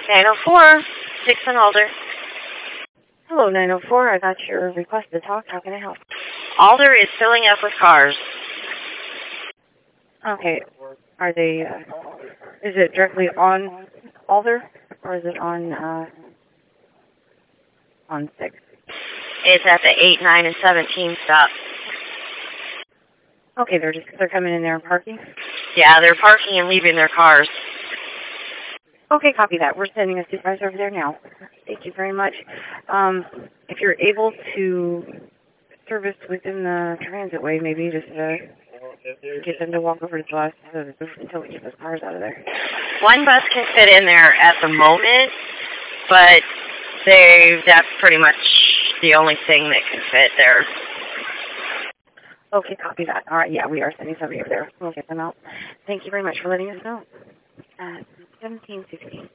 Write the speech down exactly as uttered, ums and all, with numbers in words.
nine oh four, Dixon Alder. Hello, nine oh four. I got your request to talk. How can I help? Alder is filling up with cars. Okay. Are they, uh, is it directly on Alder, or is it on, uh, on six? It's at the eight, nine, and seventeen stop. Okay, they're just, they're coming in there and parking? Yeah, they're parking and leaving their cars. Okay, copy that. We're sending a supervisor over there now. Thank you very much. Um, if you're able to service within the transitway, maybe just uh, get them to walk over to the bus until we get those cars out of there. One bus can fit in there at the moment, but they that's pretty much the only thing that can fit there. Okay, copy that. All right, yeah, we are sending somebody over there. We'll get them out. Thank you very much for letting us know. Uh, seventeen sixteen.